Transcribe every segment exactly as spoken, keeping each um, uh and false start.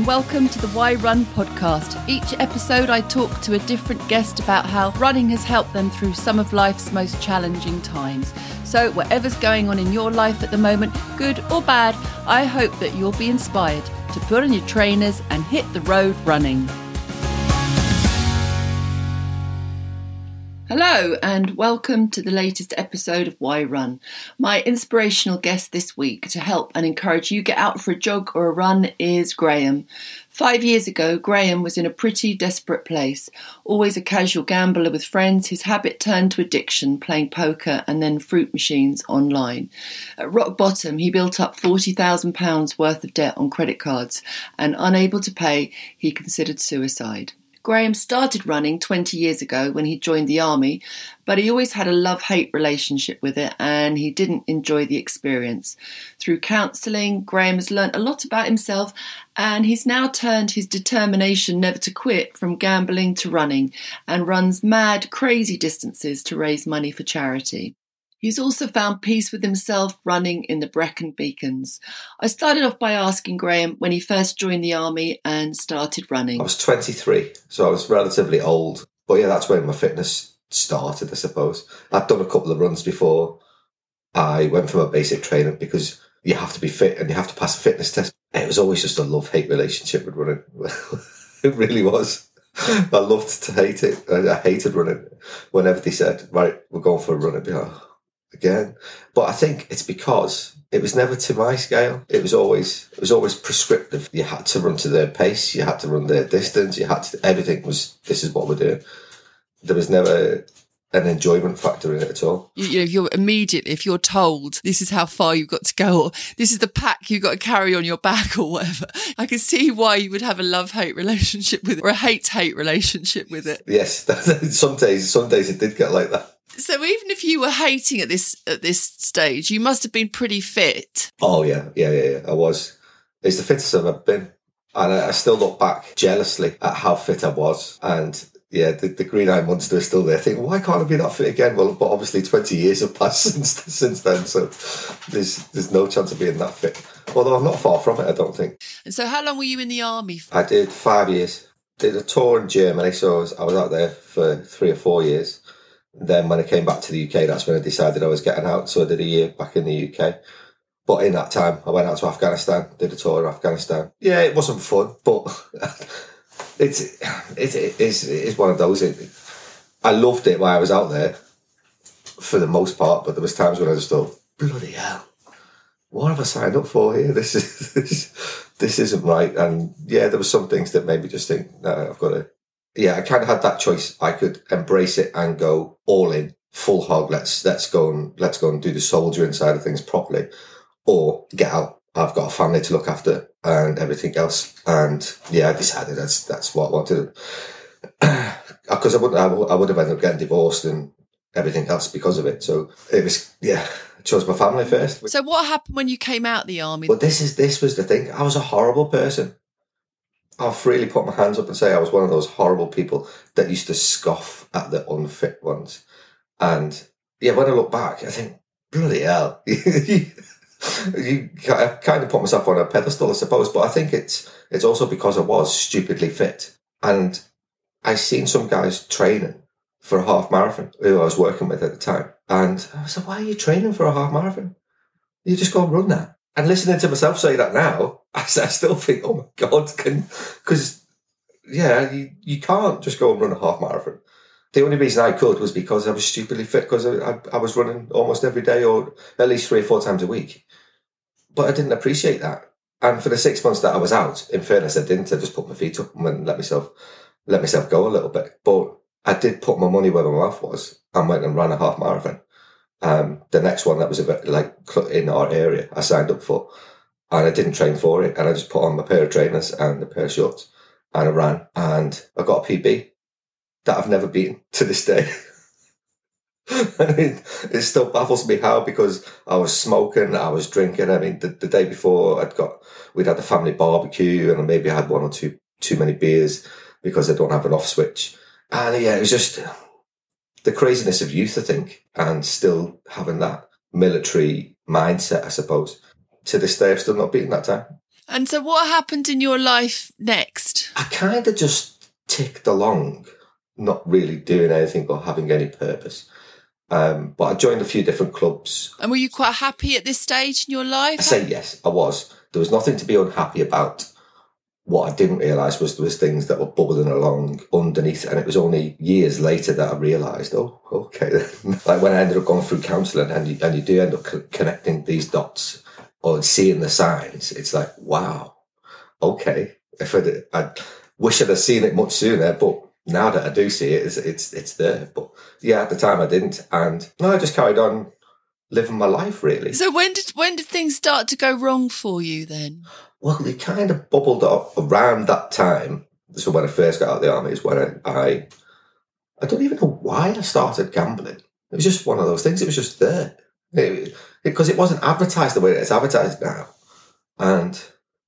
and welcome to the Why Run podcast. Each episode I talk to a different guest about how running has helped them through some of life's most challenging times. So whatever's going on in your life at the moment, good or bad, I hope that you'll be inspired to put on your trainers and hit the road running. Hello and welcome to the latest episode of Why Run. My inspirational guest this week to help and encourage you get out for a jog or a run is Graham. Five years ago, Graham was in a pretty desperate place. Always a casual gambler with friends, his habit turned to addiction, playing poker and then fruit machines online. At rock bottom, he built up forty thousand pounds worth of debt on credit cards, and unable to pay, he considered suicide. Graham started running twenty years ago when he joined the army, but he always had a love-hate relationship with it and he didn't enjoy the experience. Through counselling, Graham has learnt a lot about himself and he's now turned his determination never to quit from gambling to running and runs mad, crazy distances to raise money for charity. He's also found peace with himself running in the Brecon Beacons. I started off by asking Graham when he first joined the army and started running. I was twenty-three, so I was relatively old. But yeah, that's when my fitness started, I suppose. I'd done a couple of runs before I went for my basic training because you have to be fit and you have to pass a fitness test. It was always just a love-hate relationship with running. It really was. I loved to hate it. I hated running. Whenever they said, right, we're going for a run, I'd be like, oh, again. But I think it's because it was never to my scale. It was always it was always prescriptive. You had to run to their pace, you had to run their distance, you had to, everything was, this is what we're doing. There was never an enjoyment factor in it at all. You, you know, if you're immediately, if you're told this is how far you've got to go, or this is the pack you've got to carry on your back or whatever, I can see why you would have a love-hate relationship with it, or a hate-hate relationship with it. Yes, some days, some days it did get like that. So even if you were hating at this at this stage, you must have been pretty fit. Oh yeah, yeah, yeah, yeah. I was. It's the fittest I've ever been, and I, I still look back jealously at how fit I was. And yeah, the, the green eye monster is still there. I think, why can't I be that fit again? Well, but obviously twenty years have passed since since then, so there's there's no chance of being that fit. Although I'm not far from it, I don't think. And so, how long were you in the army for? I did five years. Did a tour in Germany, so I was, I was out there for three or four years. Then when I came back to the U K, that's when I decided I was getting out. So I did a year back in the U K. But in that time, I went out to Afghanistan, did a tour in Afghanistan. Yeah, it wasn't fun, but it's, it, it, is, it is one of those. It, I loved it while I was out there for the most part, but there was times when I just thought, bloody hell, what have I signed up for here? This, is, this, this isn't right. And yeah, there were some things that made me just think, no, I've got to... Yeah, I kind of had that choice. I could embrace it and go all in, full hog. Let's let's go and let's go and do the soldiering side of things properly, or get out. I've got a family to look after and everything else. And yeah, I decided that's that's what I wanted. Because I would I would I would have ended up getting divorced and everything else because of it. So it was yeah. I chose my family first. So what happened when you came out of the army? Well, this is this was the thing. I was a horrible person. I'll freely put my hands up and say I was one of those horrible people that used to scoff at the unfit ones. And yeah, when I look back, I think, bloody hell. you, you, I kind of put myself on a pedestal, I suppose, but I think it's it's also because I was stupidly fit. And I seen some guys training for a half marathon who I was working with at the time. And I was like, why are you training for a half marathon? You just go and run that. And listening to myself say that now, I, I still think, oh my God, can because, yeah, you, you can't just go and run a half marathon. The only reason I could was because I was stupidly fit, because I, I, I was running almost every day or at least three or four times a week. But I didn't appreciate that. And for the six months that I was out, in fairness, I didn't. I just put my feet up and let myself, let myself go a little bit. But I did put my money where my mouth was and went and ran a half marathon. Um, the next one that was a bit like in our area, I signed up for, and I didn't train for it. And I just put on my pair of trainers and a pair of shorts and I ran, and I got a P B that I've never beaten to this day. I mean, it still baffles me how, because I was smoking, I was drinking. I mean, the, the day before I'd got, we'd had a family barbecue and maybe I had one or two too many beers because I don't have an off switch. And yeah, it was just the craziness of youth, I think, and still having that military mindset, I suppose. To this day, I've still not beaten that time. And so what happened in your life next? I kind of just ticked along, not really doing anything or having any purpose. Um, but I joined a few different clubs. And were you quite happy at this stage in your life? I say yes, I was. There was nothing to be unhappy about. What I didn't realise was there was things that were bubbling along underneath, and it was only years later that I realised, oh, okay. Like when I ended up going through counselling, and you, and you do end up co- connecting these dots or seeing the signs, it's like, wow, okay. If I, I wish I'd have seen it much sooner, but now that I do see it, it's, it's it's there. But yeah, at the time I didn't, and no, I just carried on living my life, really. So when did when did things start to go wrong for you then? Well, it kind of bubbled up around that time. So when I first got out of the army is when I, I, I don't even know why I started gambling. It was just one of those things. It was just there. Because it, it, it wasn't advertised the way it's advertised now. And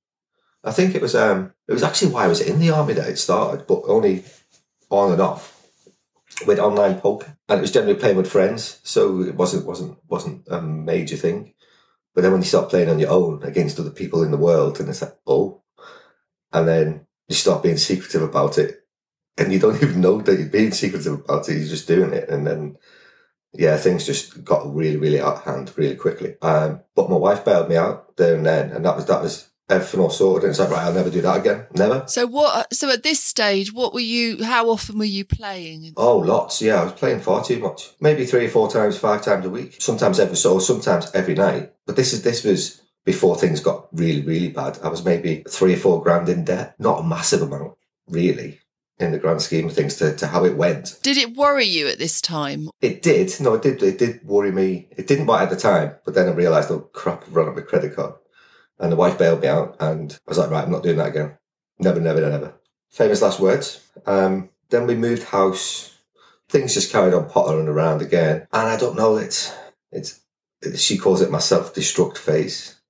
I think it was um, it was actually why I was in the army that it started, but only on and off with online poker. And it was generally playing with friends. So it wasn't wasn't wasn't a major thing. But then when you start playing on your own against other people in the world, and it's like, oh, and then you start being secretive about it, and you don't even know that you're being secretive about it, you're just doing it. And then, yeah, things just got really, really out of hand really quickly. Um, but my wife bailed me out there and then, and that was that was everything all sorted. And it's like, right, I'll never do that again. Never. So what? So at this stage, what were you, how often were you playing? Oh, lots. Yeah, I was playing far too much. Maybe three or four times, five times a week. Sometimes every so, sometimes every night. But this is this was before things got really, really bad. I was maybe three or four grand in debt. Not a massive amount, really, in the grand scheme of things to, to how it went. Did it worry you at this time? It did. No, it did. It did worry me. It didn't bite at the time, but then I realised, oh crap, I've run up my credit card. And the wife bailed me out, and I was like, right, I'm not doing that again. Never, never, never. Famous last words. Um, then we moved house. Things just carried on pottering around again. And I don't know, it's, it's, it, she calls it my self-destruct phase.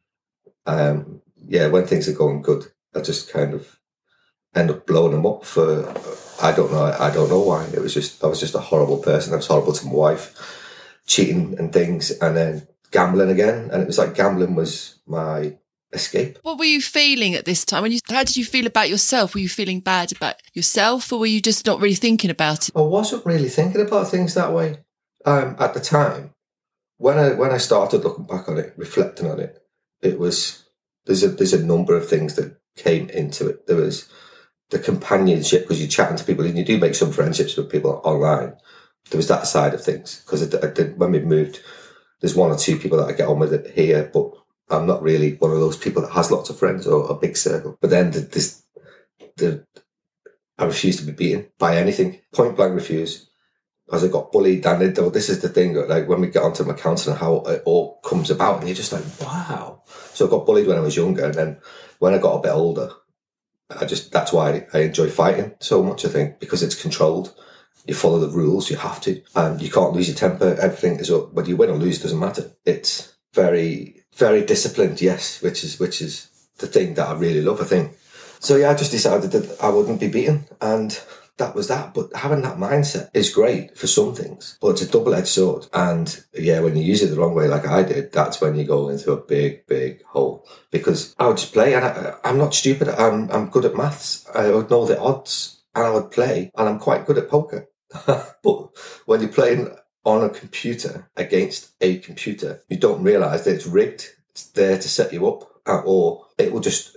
Um, yeah, when things are going good, I just kind of end up blowing them up for, I don't know, I don't know why. It was just, I was just a horrible person. I was horrible to my wife, cheating and things, and then gambling again. And it was like gambling was my escape. What were you feeling at this time? When you, how did you feel about yourself? Were you feeling bad about yourself, or were you just not really thinking about it? I wasn't really thinking about things that way um, at the time. When I when I started looking back on it, reflecting on it, it was there's a there's a number of things that came into it. There was the companionship, because you're chatting to people and you do make some friendships with people online. There was that side of things, because I, I did, when we moved, there's one or two people that I get on with it here, but I'm not really one of those people that has lots of friends or a big circle. But then the, this, the, I refuse to be beaten by anything. Point blank refuse. As I got bullied, and it, this is the thing, like when we get onto my counselling, how it all comes about, and you're just like, wow. So I got bullied when I was younger, and then when I got a bit older, I just, that's why I enjoy fighting so much, I think, because it's controlled. You follow the rules, you have to, and you can't lose your temper. Everything is up. Whether you win or lose doesn't matter. It's very, very disciplined, yes, which is which is the thing that I really love, I think. So yeah, I just decided that I wouldn't be beaten, and that was that. But having that mindset is great for some things, but it's a double-edged sword. And yeah, when you use it the wrong way, like I did, that's when you go into a big, big hole. Because I would just play, and I, I'm not stupid. I'm I'm good at maths. I would know the odds, and I would play, and I'm quite good at poker. But when you're playing on a computer against a computer, you don't realise that it's rigged. It's there to set you up, or it will just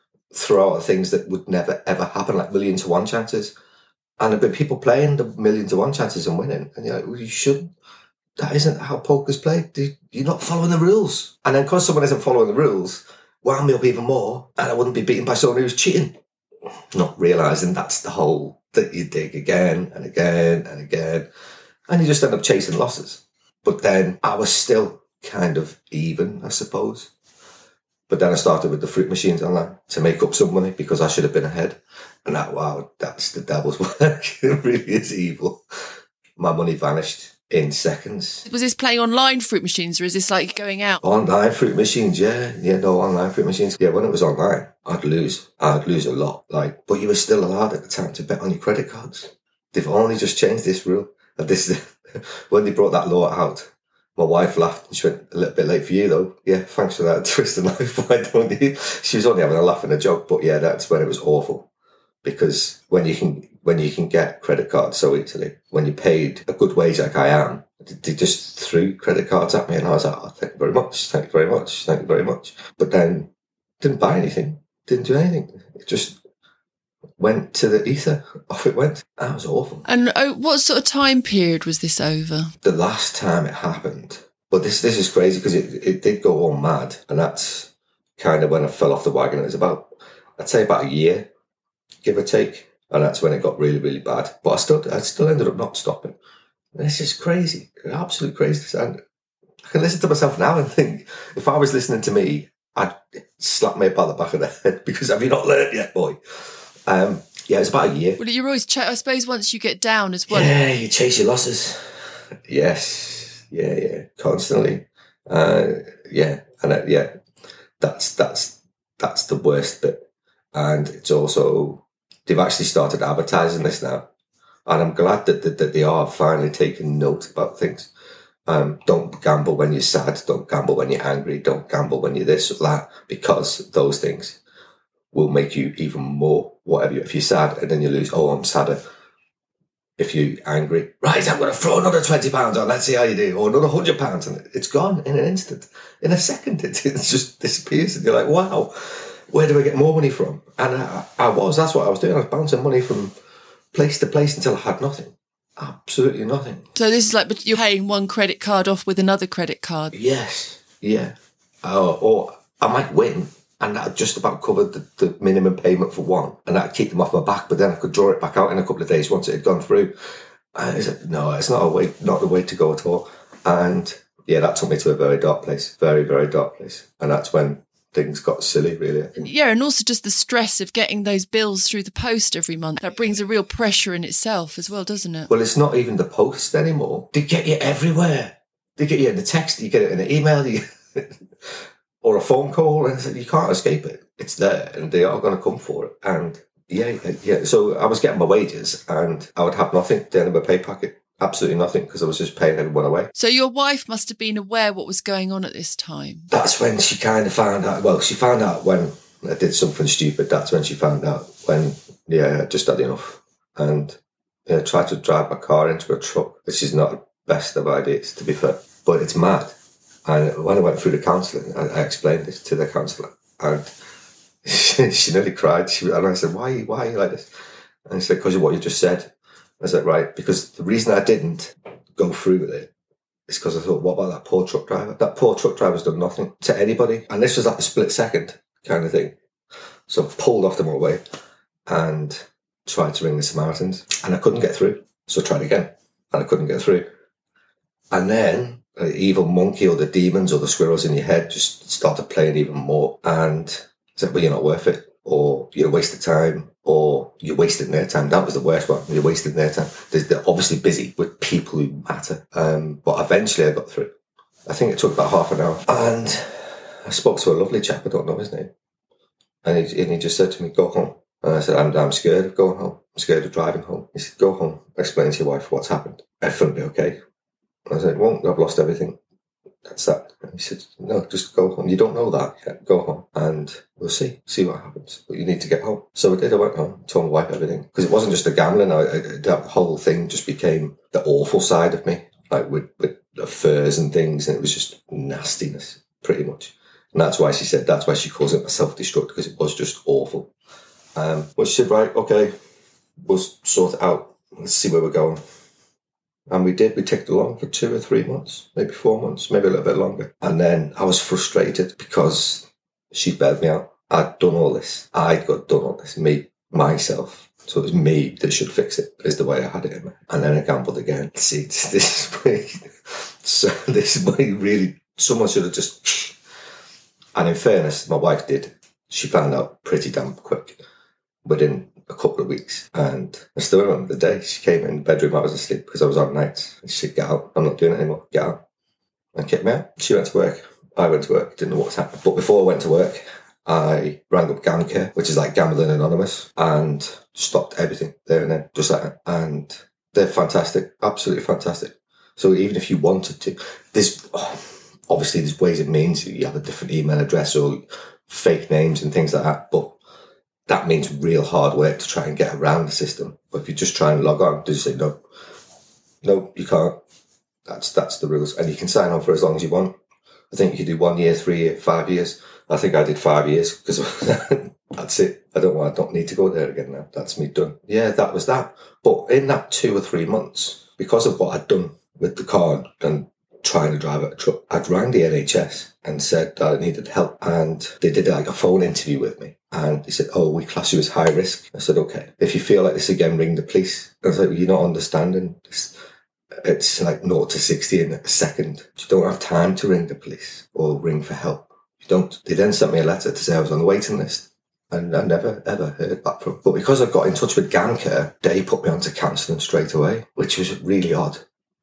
throw out things that would never ever happen, like million to one chances. And there've been people playing the million to one chances and winning, and you're like, well, you should. That isn't how poker's played. You're not following the rules. And then because someone isn't following the rules, wound me up even more, and I wouldn't be beaten by someone who's cheating. Not realising that's the hole that you dig again and again and again, and you just end up chasing losses. But then I was still kind of even, I suppose. But then I started with the fruit machines online to make up some money, because I should have been ahead. And that, wow, that's the devil's work. It really is evil. My money vanished in seconds. Was this playing online fruit machines, or is this like going out? Online fruit machines, yeah. Yeah, no, online fruit machines. Yeah, when it was online, I'd lose. I'd lose a lot. Like, but you were still allowed at the time to bet on your credit cards. They've only just changed this rule. And this is when they brought that law out. My wife laughed and she went, a little bit late for you though. Yeah, thanks for that twist of life. Why don't you? She was only having a laugh and a joke, but yeah, that's when it was awful. Because when you can when you can get credit cards so easily, when you paid a good wage like I am, they just threw credit cards at me and I was like, oh, thank you very much, thank you very much, thank you very much. But then didn't buy anything, didn't do anything. It just went to the ether. Off it went. That was awful. And oh, what sort of time period was this over? The last time it happened, but this this is crazy because it, it did go all mad, and that's kind of when I fell off the wagon. It was about, I'd say about a year, give or take, and that's when it got really, really bad. But I still I still ended up not stopping. And it's just crazy, absolutely crazy. And I can listen to myself now and think, if I was listening to me, I'd slap me about the back of the head because have you not learned yet, boy? Um, yeah, it's about a year. Well, you're always, ch- I suppose, once you get down as well. Yeah, you chase your losses. Yes, yeah, yeah, constantly. Uh, yeah, and uh, yeah, that's that's that's the worst bit. And it's also, they've actually started advertising this now, and I'm glad that that, that they are finally taking note about things. Um, don't gamble when you're sad. Don't gamble when you're angry. Don't gamble when you're this or that, because those things will make you even more whatever. You, if you're sad and then you lose, oh, I'm sadder. If you're angry, right, I'm going to throw another twenty pounds on, let's see how you do, or another one hundred pounds, and it's gone in an instant. In a second, it, it just disappears, and you're like, wow, where do I get more money from? And I, I was, that's what I was doing. I was bouncing money from place to place until I had nothing. Absolutely nothing. So this is like, but you're paying one credit card off with another credit card. Yes, yeah. Uh, or I might win, and that just about covered the, the minimum payment for one, and that'd keep them off my back. But then I could draw it back out in a couple of days once it had gone through. And I said, no, it's not a way, not the way to go at all. And yeah, that took me to a very dark place, very, very dark place. And that's when things got silly, really, I think. Yeah, and also just the stress of getting those bills through the post every month. That brings a real pressure in itself as well, doesn't it? Well, it's not even the post anymore. They get you everywhere. They get you in the text, you get it in an email, you or a phone call, and you can't escape it. It's there, and they are going to come for it. And yeah, yeah. So I was getting my wages, and I would have nothing at the end of my pay packet. Absolutely nothing, because I was just paying everyone away. So your wife must have been aware what was going on at this time. That's when she kind of found out. Well, she found out when I did something stupid. That's when she found out when, yeah, I just had enough. And yeah, tried to drive my car into a truck, which is not the best of ideas, to be fair. But it's mad. And when I went through the counselling, I, I explained this to the counsellor. And she, she nearly cried. She, and I said, why, why are you like this? And she said, because of what you just said. I said, right, because the reason I didn't go through with it is because I thought, what about that poor truck driver? That poor truck driver's done nothing to anybody. And this was like a split second kind of thing. So I pulled off the motorway and tried to ring the Samaritans, and I couldn't get through. So I tried again, and I couldn't get through. And then the evil monkey or the demons or the squirrels in your head just started playing even more. And I said, well, you're not worth it, or you're a waste of time, or you're wasting their time. That was the worst one. You're wasting their time. They're obviously busy with people who matter. Um, but eventually I got through. I think it took about half an hour. And I spoke to a lovely chap, I don't know his name. And he, and he just said to me, go home. And I said, I'm, I'm scared of going home. I'm scared of driving home. He said, go home. Explain to your wife what's happened. Everything will be okay. And I said, well, I've lost everything. That's that. And he said, no, just go home. You don't know that yet. Go home and we'll see. See what happens. But you need to get home. So I did. I went home, told my wife everything. Because it wasn't just the gambling. I, I, that whole thing just became the awful side of me. Like with, with affairs and things. And it was just nastiness, pretty much. And that's why she said, that's why she calls it a self-destruct, because it was just awful. Um, but she said, right, okay, we'll sort it out. Let's see where we're going. And we did. We ticked along for two or three months, maybe four months, maybe a little bit longer. And then I was frustrated because she bailed me out. I'd done all this. I'd got done all this, me, myself. So it was me that should fix it, is the way I had it in me. And then I gambled again. See, this is way, so this is way really, someone should have just... And in fairness, my wife did. She found out pretty damn quick, within a couple of weeks. And I still remember the day she came in the bedroom. I was asleep because I was on nights. And she said, get out. I'm not doing it anymore. Get out. And kicked me out. She went to work. I went to work. Didn't know what was happening. But before I went to work, I rang up GamCare, which is like Gambling Anonymous, and stopped everything there and then, just like that. And they're fantastic. Absolutely fantastic. So even if you wanted to, there's oh, obviously there's ways and means. You have a different email address or fake names and things like that, but that means real hard work to try and get around the system. But if you just try and log on, they just say no, no, you can't. That's that's the rules, and you can sign on for as long as you want. I think you could do one year, three years, five years. I think I did five years because that's it. I don't want. I don't need to go there again now. That's me done. Yeah, that was that. But in that two or three months, because of what I'd done with the car and trying to drive a truck, I'd rang the N H S and said that I needed help, and they did like a phone interview with me. And he said, "Oh, we class you as high risk." I said, "Okay. If you feel like this again, ring the police." I was like, well, "You're not understanding. It's, it's like zero to sixty in a second. You don't have time to ring the police or ring for help. You don't." They then sent me a letter to say I was on the waiting list. And I never, ever heard back from them. But because I got in touch with GamCare, they put me onto counselling straight away, which was really odd.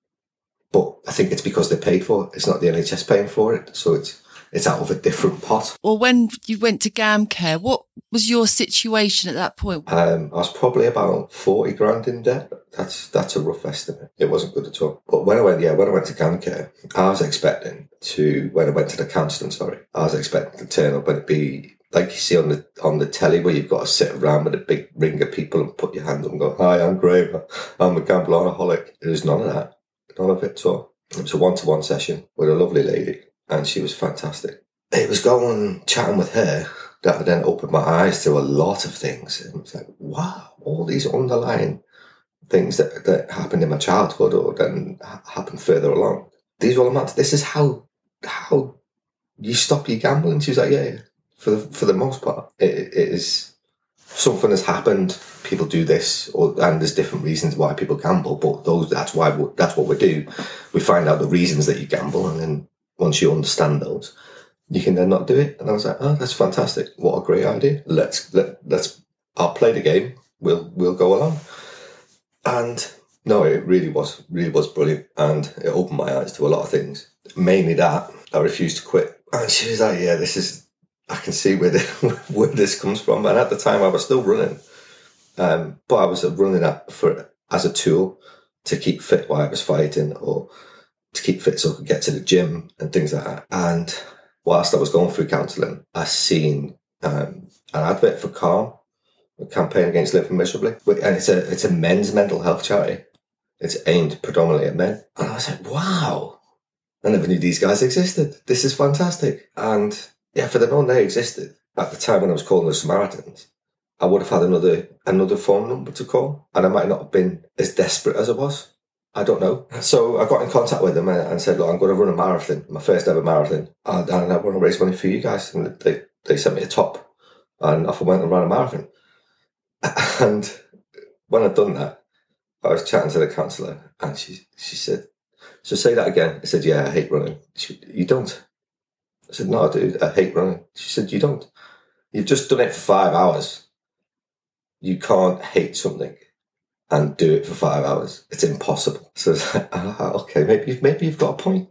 But I think it's because they paid for it. It's not the N H S paying for it. So it's it's out of a different pot. Well, when you went to GamCare, what was your situation at that point? Um, I was probably about forty grand in debt. That's that's a rough estimate. It wasn't good at all. But when I went, yeah, when I went to GamCare, I was expecting to, when I went to the counselling, sorry, I was expecting to turn up and it'd be like you see on the on the telly where you've got to sit around with a big ring of people and put your hand up and go, "Hi, I'm Graham. I'm a gambleraholic." There was none of that. None of it at all. It was a one-to-one session with a lovely lady, and she was fantastic. It was going, chatting with her, that then opened my eyes to a lot of things. And it was like, wow, all these underlying things that, that happened in my childhood or then happened further along. These all amount. This is how how you stop your gambling. She was like, yeah, yeah. For the, for the most part, it, it is something has happened. People do this, or and there's different reasons why people gamble. But those that's why we, that's what we do. We find out the reasons that you gamble, and then once you understand those, you can then not do it. And I was like, oh, that's fantastic! What a great idea! Let's let let's. I'll play the game. We'll we'll go along. And no, it really was really was brilliant, and it opened my eyes to a lot of things. Mainly that I refused to quit, and she was like, yeah, this is. I can see where the, where this comes from. And at the time, I was still running, um, but I was running that for as a tool to keep fit while I was fighting, or to keep fit so I could get to the gym and things like that. And whilst I was going through counselling, I seen um, an advert for Calm, a campaign against living miserably, and it's a it's a men's mental health charity. It's aimed predominantly at men, and I was like, wow! I never knew these guys existed. This is fantastic, and. Yeah, for the known they existed at the time when I was calling the Samaritans, I would have had another another phone number to call, and I might not have been as desperate as I was. I don't know. So I got in contact with them and, and said, look, I'm going to run a marathon, my first ever marathon, and, and I want to raise money for you guys. And they, they sent me a top, and off I went and ran a marathon. And when I'd done that, I was chatting to the counsellor, and she she said, so say that again. I said, yeah, I hate running. She, you don't? I said, no, dude, I hate running. She said, you don't. You've just done it for five hours. You can't hate something and do it for five hours. It's impossible. So I was like, ah, okay, maybe, maybe you've got a point.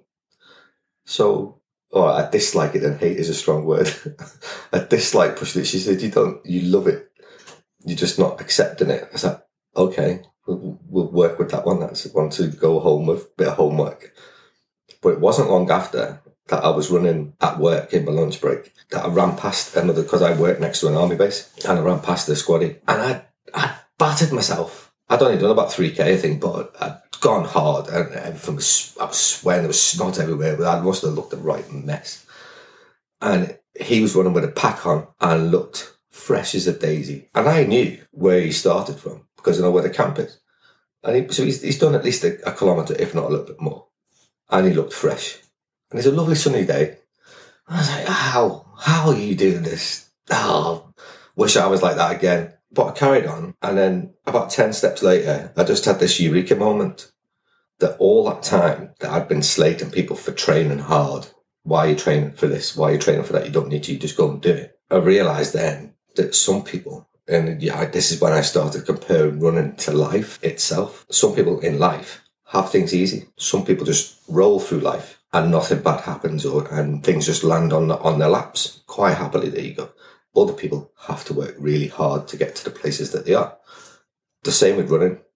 So, oh, I dislike it, and hate is a strong word. I dislike pushing it. She said, you don't, you love it. You're just not accepting it. I was like, okay, we'll, we'll work with that one. That's one to go home with, a bit of homework. But it wasn't long after that I was running at work in my lunch break, that I ran past another, because I work next to an army base, and I ran past the squaddy, and I I battered myself. I'd only done about three K, I think, but I'd gone hard, and everything was, I was sweating, there was snot everywhere, but I must have looked a right mess. And he was running with a pack on and looked fresh as a daisy. And I knew where he started from, because I know where the camp is. And he, so he's, he's done at least a, a kilometre, if not a little bit more. And he looked fresh. And it's a lovely sunny day. I was like, how? How are you doing this? Oh, wish I was like that again. But I carried on. And then about ten steps later, I just had this eureka moment that all that time that I'd been slating people for training hard. Why are you training for this? Why are you training for that? You don't need to. You just go and do it. I realised then that some people, and yeah, this is when I started comparing running to life itself. Some people in life have things easy. Some people just roll through life and nothing bad happens, or and things just land on the, on their laps quite happily. There you go. Other people have to work really hard to get to the places that they are. The same with running.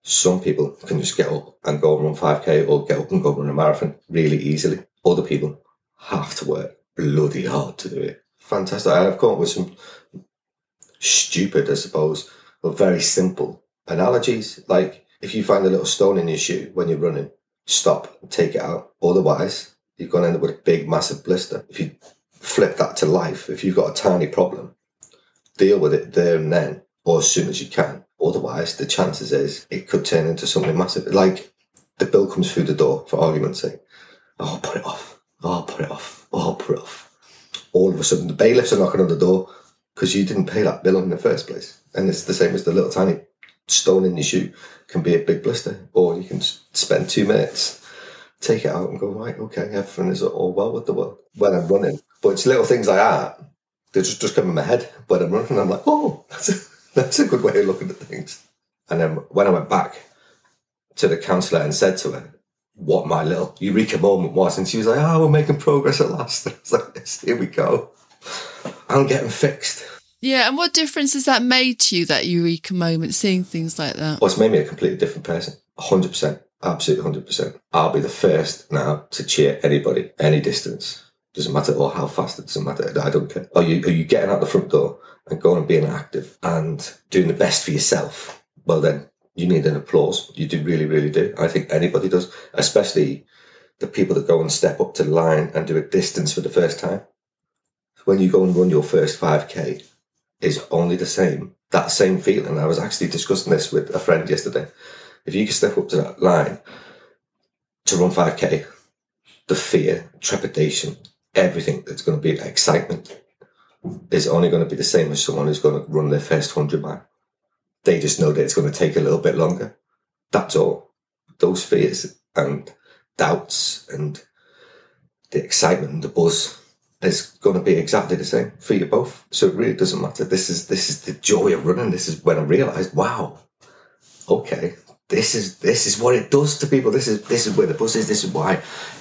Some people can just get up and go and run five K or get up and go run a marathon really easily. Other people have to work bloody hard to do it. Fantastic. I've come up with some stupid, I suppose, but very simple analogies. Like, if you find a little stone in your shoe when you're running, stop and take it out. Otherwise, you're going to end up with a big, massive blister. If you flip that to life, if you've got a tiny problem, deal with it there and then, or as soon as you can. Otherwise, the chances is it could turn into something massive. Like, the bill comes through the door, for argument's sake. Oh, put it off. Oh, put it off. Oh, put it off. All of a sudden, the bailiffs are knocking on the door because you didn't pay that bill in the first place. And it's the same as the little tiny stone in your shoe can be a big blister. Or you can spend two minutes, take it out and go, right, okay, everything is all well with the world when I'm running. But it's little things like that. They just, just come in my head when I'm running. I'm like, oh, that's a, that's a good way of looking at things. And then when I went back to the counsellor and said to her what my little eureka moment was, and she was like, oh, we're making progress at last. I was like, yes, here we go. I'm getting fixed. Yeah, and what difference has that made to you, that eureka moment, seeing things like that? Well, it's made me a completely different person. one hundred percent. Absolutely one hundred percent. I'll be the first now to cheer anybody, any distance. Doesn't matter, or how fast, it doesn't matter. I don't care. Are you, are you getting out the front door and going and being active and doing the best for yourself? Well, then you need an applause. You do really, really do. I think anybody does, especially the people that go and step up to the line and do a distance for the first time. When you go and run your first five K, is only the same, that same feeling. I was actually discussing this with a friend yesterday. If you can step up to that line to run five K, the fear, trepidation, everything that's going to be excitement is only going to be the same as someone who's going to run their first hundred mile. They just know that it's going to take a little bit longer. That's all. Those fears and doubts and the excitement and the buzz is going to be exactly the same for you both. So it really doesn't matter. This is this is the joy of running. This is when I realised, wow, okay, this is this is what it does to people. This is this is where the buzz is. This is why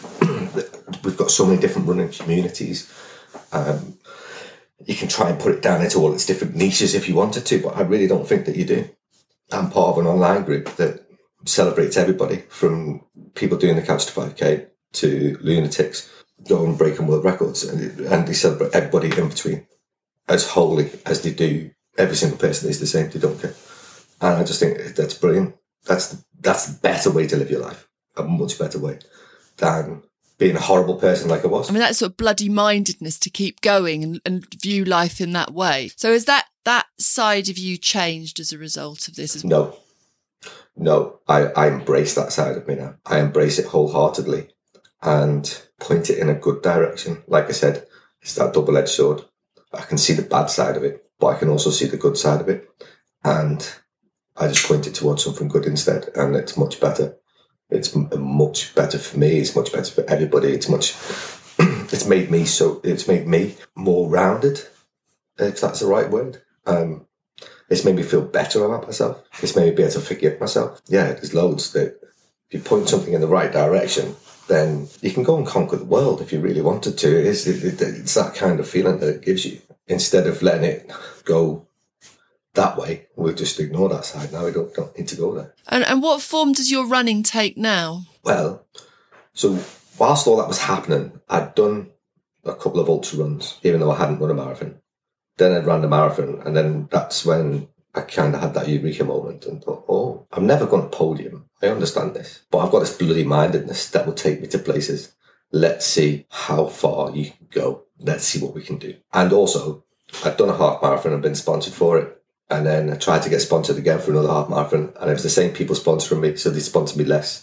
we've got so many different running communities. Um, you can try and put it down into all its different niches if you wanted to, but I really don't think that you do. I'm part of an online group that celebrates everybody, from people doing the Couch to five K to lunatics going breaking world records, and, and they celebrate everybody in between as wholly as they do every single person is the same. They don't care. And I just think that's brilliant. That's the, that's the better way to live your life, a much better way than being a horrible person like I was. I mean, that sort of bloody mindedness to keep going and, and view life in that way. So has that, that side of you changed as a result of this? As well? No, no. I, I embrace that side of me now. I embrace it wholeheartedly and point it in a good direction. Like I said, it's that double-edged sword. I can see the bad side of it, but I can also see the good side of it. And I just point it towards something good instead, and it's much better. It's much better for me. It's much better for everybody. It's much. It's made me so. It's made me more rounded, if that's the right word. Um, it's made me feel better about myself. It's made me be able to forgive myself. Yeah, there's loads that if you point something in the right direction, then you can go and conquer the world if you really wanted to. It is, it, it's that kind of feeling that it gives you. Instead of letting it go that way, we'll just ignore that side now. We don't, don't need to go there. And and what form does your running take now? Well, so whilst all that was happening, I'd done a couple of ultra runs, even though I hadn't run a marathon. Then I'd run the marathon, and then that's when I kind of had that eureka moment and thought, oh, I'm never going to podium. I understand this. But I've got this bloody mindedness that will take me to places. Let's see how far you can go. Let's see what we can do. And also, I'd done a half marathon and been sponsored for it. And then I tried to get sponsored again for another half marathon. And it was the same people sponsoring me, so they sponsored me less.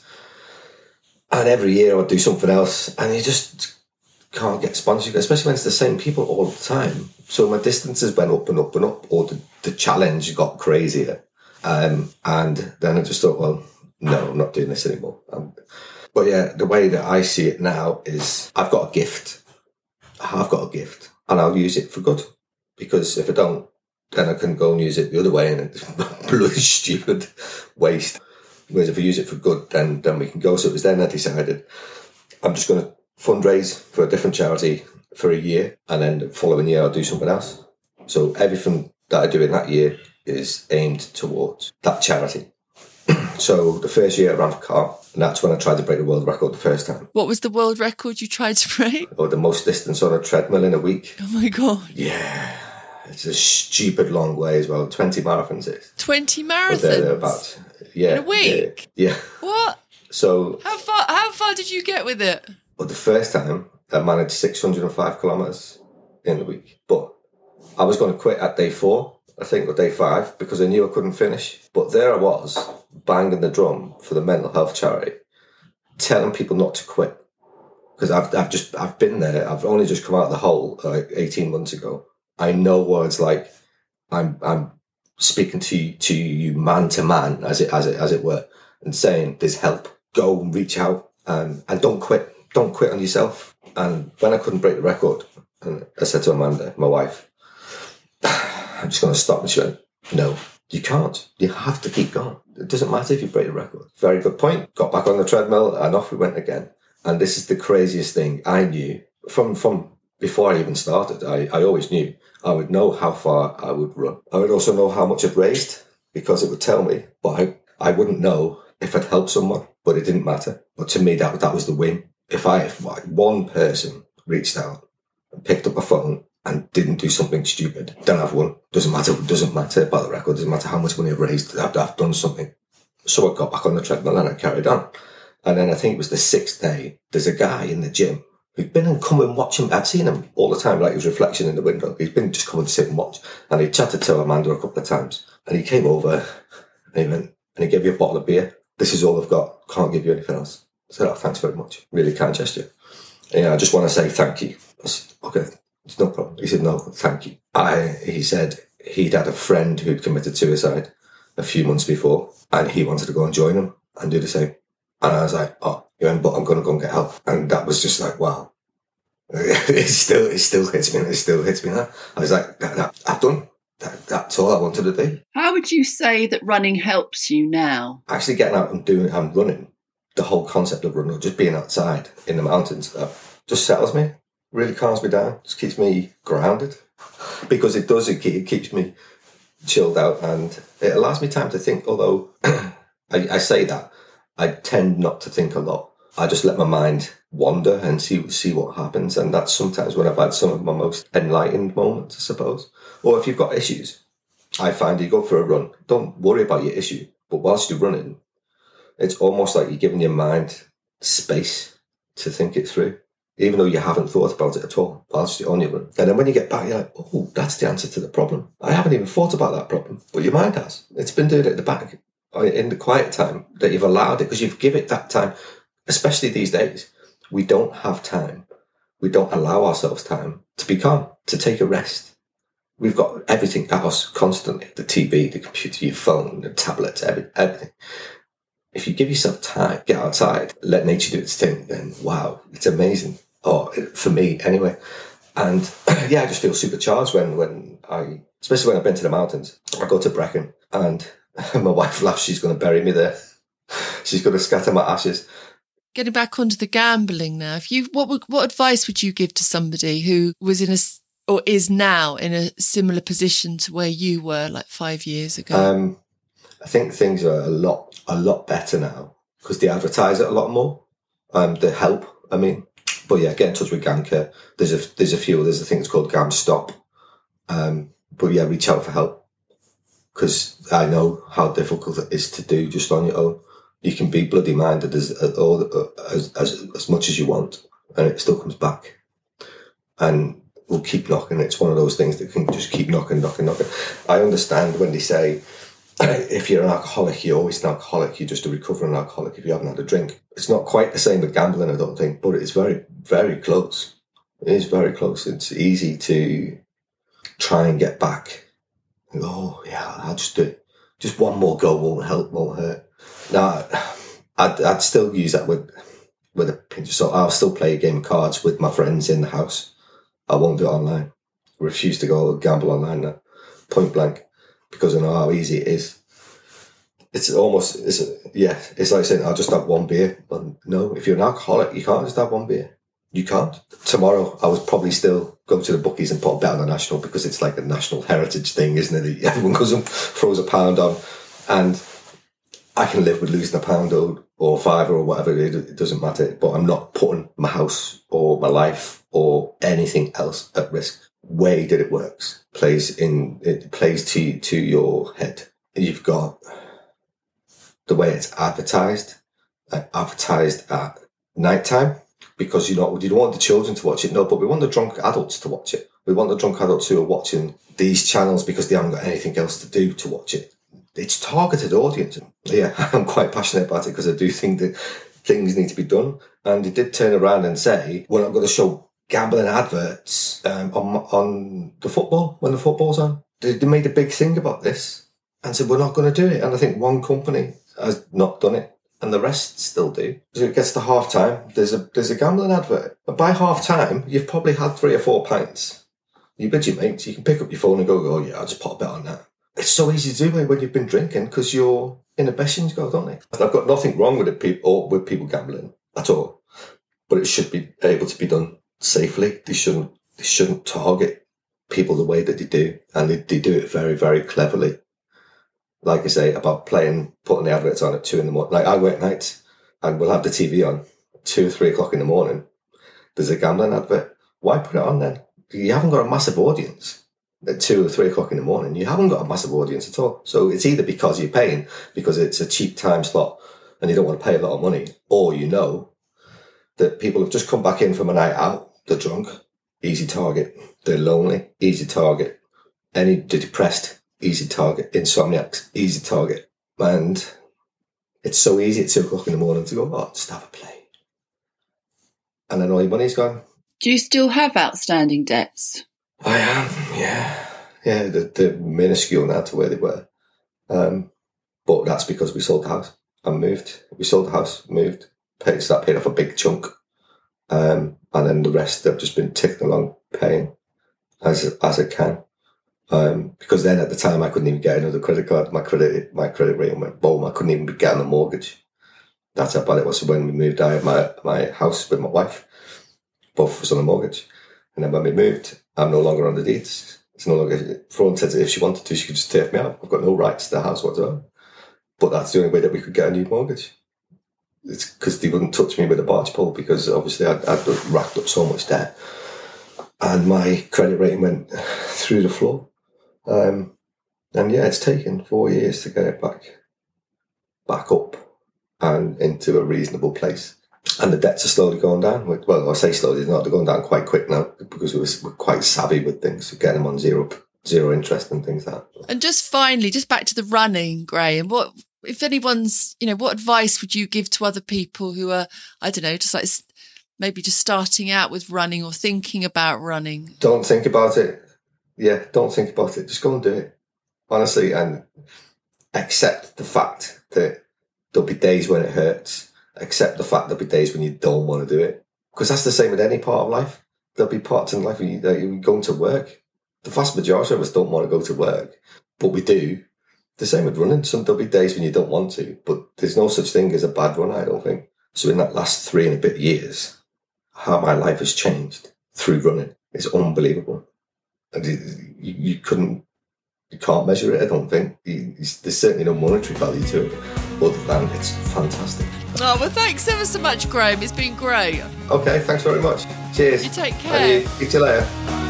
And every year I would do something else. And you just can't get sponsored, especially when it's the same people all the time. So my distances went up and up and up, or the, the challenge got crazier. Um, and then I just thought, well, no, I'm not doing this anymore. Um, but yeah, the way that I see it now is I've got a gift. I've got a gift, and I'll use it for good. Because if I don't, then I can go and use it the other way, and it's bloody stupid waste. Whereas if I use it for good, then then we can go. So it was then I decided I'm just going to fundraise for a different charity for a year, and then the following year I'll do something else. So everything that I do in that year is aimed towards that charity. So the first year I ran for car, and that's when I tried to break the world record the first time. What was the world record you tried to break? Or the most distance on a treadmill in a week. Oh my God. Yeah. It's a stupid long way as well. twenty marathons it is. twenty marathons? There, thereabouts. Yeah. In a week? Yeah. yeah. What? So... How far How far did you get with it? Well, the first time, I managed six hundred five kilometres in a week. But I was going to quit at day four, I think, or day five, because I knew I couldn't finish. But there I was, banging the drum for the mental health charity, telling people not to quit. Because I've, I've just, I've been there. I've only just come out of the hole like eighteen months ago. I know what it's like. I'm, I'm speaking to you, to you man to man, as it, as it, as it were, and saying, there's help. Go and reach out, and, and don't quit. Don't quit on yourself. And when I couldn't break the record, and I said to Amanda, my wife, I'm just going to stop. And she went, no, you can't. You have to keep going. It doesn't matter if you break the record. Very good point. Got back on the treadmill and off we went again. And this is the craziest thing. I knew from, from before I even started, I, I always knew I would know how far I would run. I would also know how much I'd raised because it would tell me, but I, I wouldn't know if I'd helped someone, but it didn't matter. But to me, that, that was the win. If I, if one person reached out and picked up a phone and didn't do something stupid, then I've won. Doesn't matter. Doesn't matter about the record. Doesn't matter how much money I've raised. I've, I've done something. So I got back on the treadmill and I carried on. And then I think it was the sixth day. There's a guy in the gym who'd been and come and watch him. I'd seen him all the time, like his reflection in the window. He'd been just coming to sit and watch. And he chatted to Amanda a couple of times. And he came over and he went, and he gave me a bottle of beer. This is all I've got. Can't give you anything else. I said, oh, thanks very much. Really kind gesture. And, yeah, I just want to say thank you. I said, okay, it's no problem. He said, no, thank you. I, he said he'd had a friend who'd committed suicide a few months before, and he wanted to go and join him and do the same. And I was like, oh, you know, but I'm going to go and get help. And that was just like, wow. it still, it still hits me. It still hits me now. I was like, that, that, I've done. That, that's all I wanted to do. How would you say that running helps you now? Actually getting out and doing and running, the whole concept of running, just being outside in the mountains, uh, just settles me, really calms me down, just keeps me grounded. Because it does, it, it keeps me chilled out and it allows me time to think, although I, I say that, I tend not to think a lot. I just let my mind wander and see see what happens. And that's sometimes when I've had some of my most enlightened moments, I suppose. Or if you've got issues, I find you go for a run. Don't worry about your issue. But whilst you're running, it's almost like you're giving your mind space to think it through, even though you haven't thought about it at all whilst you're on your run. And then when you get back, you're like, oh, that's the answer to the problem. I haven't even thought about that problem. But your mind has. It's been doing it at the back in the quiet time that you've allowed it because you've given it that time. Especially these days, we don't have time. We don't allow ourselves time to be calm, to take a rest. We've got everything at us constantly. The T V, the computer, your phone, the tablets, every, everything. If you give yourself time, get outside, let nature do its thing, then wow, it's amazing. Oh, for me anyway. And yeah, I just feel supercharged when, when I, especially when I've been to the mountains. I go to Brecon and my wife laughs, she's going to bury me there. She's going to scatter my ashes. Getting back onto the gambling now, if you, what would, what advice would you give to somebody who was in a, or is now in a similar position to where you were like five years ago? Um, I think things are a lot, a lot better now because they advertise it a lot more. Um, the help, I mean, but yeah, get in touch with GamCare. There's a, there's a few. There's a thing that's called GamStop. Um, but yeah, reach out for help because I know how difficult it is to do just on your own. You can be bloody minded as as, as as much as you want, and it still comes back. And we'll keep knocking. It's one of those things that can just keep knocking, knocking, knocking. I understand when they say, if you're an alcoholic, you're always an alcoholic. You're just a recovering alcoholic if you haven't had a drink. It's not quite the same with gambling, I don't think, but it's very, very close. It is very close. It's easy to try and get back. And go, oh, yeah, I'll just do it. Just one more go won't help, won't hurt. No, I'd, I'd still use that with with a pinch of salt. I'll still play a game of cards with my friends in the house. I won't do it online. I refuse to go gamble online now, point blank, because I know how easy it is. It's almost, it's a, yeah, it's like saying, I'll just have one beer. But no, if you're an alcoholic, you can't just have one beer. You can't. Tomorrow, I would probably still go to the bookies and put a bet on the national because it's like a national heritage thing, isn't it? Everyone goes and throws a pound on. And I can live with losing a pound or, or five or whatever, it, it doesn't matter, but I'm not putting my house or my life or anything else at risk. Way that it works plays in, it plays to, to your head. You've got the way it's advertised, like advertised at nighttime, because you know, you don't want the children to watch it. No, but we want the drunk adults to watch it. We want the drunk adults who are watching these channels because they haven't got anything else to do to watch it. It's targeted audience. Yeah, I'm quite passionate about it because I do think that things need to be done. And they did turn around and say, we're not going to show gambling adverts um, on on the football, when the football's on. They, they made a big thing about this and said, we're not going to do it. And I think one company has not done it and the rest still do. So it gets to half time, there's a there's a gambling advert. But by half time, you've probably had three or four pints. You bid your mates, you can pick up your phone and go, oh yeah, I'll just put a bet on that. It's so easy to do it when you've been drinking because your inhibitions go, don't they? I've got nothing wrong with it, people, or with people gambling at all, but it should be able to be done safely. They shouldn't. They shouldn't target people the way that they do, and they, they do it very, very cleverly. Like I say about playing, putting the adverts on at two in the morning. Like I work nights, and we'll have the T V on two, three o'clock in the morning. There's a gambling advert. Why put it on then? You haven't got a massive audience. At two or three o'clock in the morning, you haven't got a massive audience at all. So it's either because you're paying because it's a cheap time slot and you don't want to pay a lot of money, or you know that people have just come back in from a night out, they're drunk, easy target. They're lonely, easy target. Any they're depressed, easy target. Insomniacs, easy target. And it's so easy at two o'clock in the morning to go, oh, just have a play. And then all your money's gone. Do you still have outstanding debts? I am, yeah. Yeah, they're, they're minuscule now to where they were. Um, but that's because we sold the house and moved. We sold the house, moved, paid, started paying off a big chunk. Um, and then the rest I've just been ticking along paying as as I can. Um, because then at the time I couldn't even get another credit card. My credit my credit rating went boom. I couldn't even be getting a mortgage. That's how bad it was. So when we moved, I had my, my house with my wife. Both of us on a mortgage. And then when we moved, I'm no longer on the deeds. It's no longer, Fran said that if she wanted to, she could just take me out. I've got no rights to the house whatsoever. But that's the only way that we could get a new mortgage. It's because they wouldn't touch me with a barge pole because obviously I'd, I'd racked up so much debt. And my credit rating went through the floor. Um, and yeah, it's taken four years to get it back, back up and into a reasonable place. And the debts are slowly going down. Well, I say slowly, they're not. They're going down quite quick now because we're, we're quite savvy with things. We're getting them on zero zero interest and things like that. And just finally, just back to the running, Graham, what, if anyone's, you know, what advice would you give to other people who are, I don't know, just like maybe just starting out with running or thinking about running? Don't think about it. Yeah, don't think about it. Just go and do it. Honestly, and accept the fact that there'll be days when it hurts. Accept the fact there'll be days when you don't want to do it. Because that's the same with any part of life. There'll be parts in life when you, that you're going to work. The vast majority of us don't want to go to work, but we do. The same with running. Some there'll be days when you don't want to, but there's no such thing as a bad run, I don't think. So in that last three and a bit years, how my life has changed through running is unbelievable. And you, you couldn't, you can't measure it, I don't think. There's certainly no monetary value to it, other than it's fantastic. Oh, well, thanks ever so much, Graham. It's been great. Okay, thanks very much. Cheers. You take care. See you later.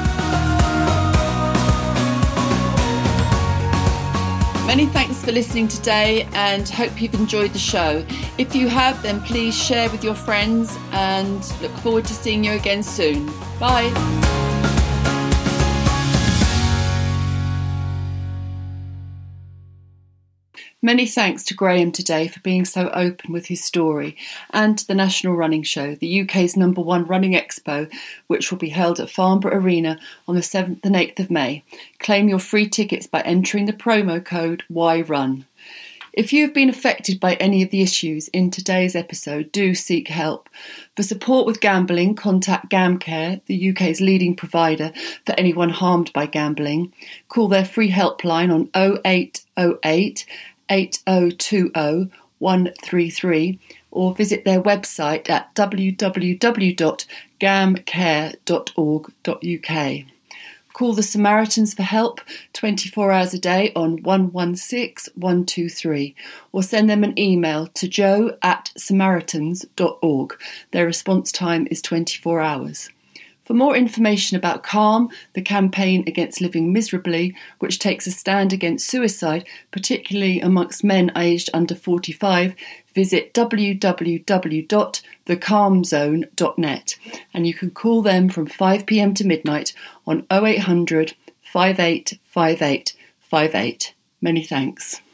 Many thanks for listening today and hope you've enjoyed the show. If you have, then please share with your friends and look forward to seeing you again soon. Bye. Many thanks to Graham today for being so open with his story, and to the National Running Show, the U K's number one running expo, which will be held at Farnborough Arena on the seventh and eighth of May. Claim your free tickets by entering the promo code Y run. If you have been affected by any of the issues in today's episode, do seek help. For support with gambling, contact GamCare, the U K's leading provider for anyone harmed by gambling. Call their free helpline on oh eight oh eight, eight oh two oh, one three three or visit their website at w w w dot gam care dot org dot u k. Call the Samaritans for help twenty-four hours a day on one one six, one two three or send them an email to joe at samaritans dot org. Their response time is twenty-four hours. For more information about CALM, the campaign against living miserably, which takes a stand against suicide, particularly amongst men aged under forty-five, visit w w w dot the calm zone dot net and you can call them from five p m to midnight on oh eight hundred, five eight five eight five eight. Many thanks.